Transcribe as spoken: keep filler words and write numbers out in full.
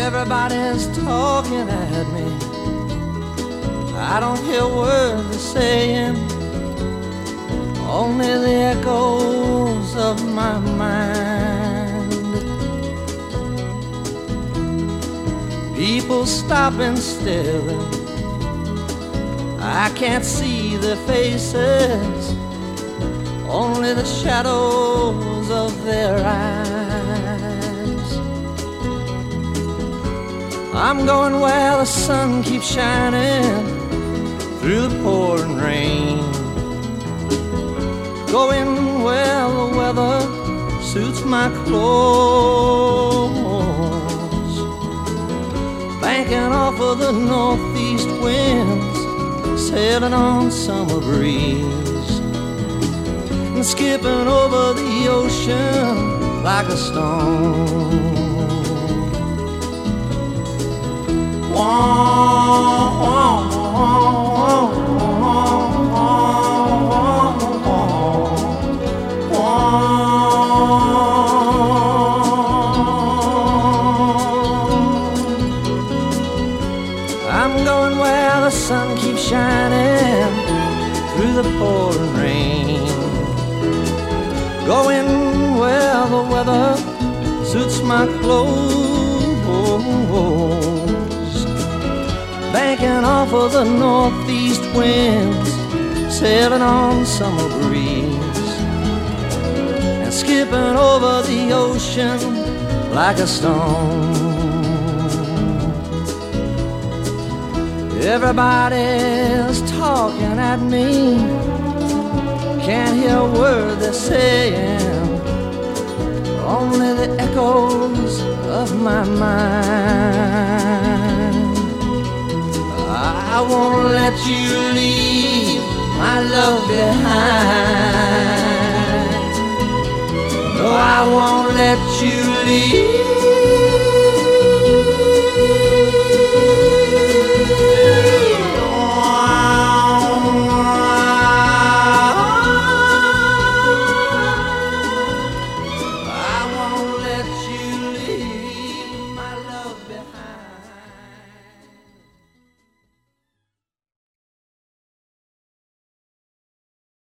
Everybody's talking at me. I don't hear words they're saying, only the echoes of my mind. People stopping still, I can't see their faces, only the shadows of their eyes. I'm going where the sun keeps shining through the pouring rain, going where the weather suits my clothes, banking off of the northeast winds, sailing on summer breeze, and skipping over the ocean like a stone. Wah, wah, wah, I'm going where the sun keeps shining through the pouring rain, going where the weather suits my clothes, banking off of the northeast winds, sailing on summer breeze, and skipping over the ocean like a stone. Everybody's talking at me, can't hear a word they're saying, only the echoes of my mind. I won't let you leave my love behind. No, I won't let you leave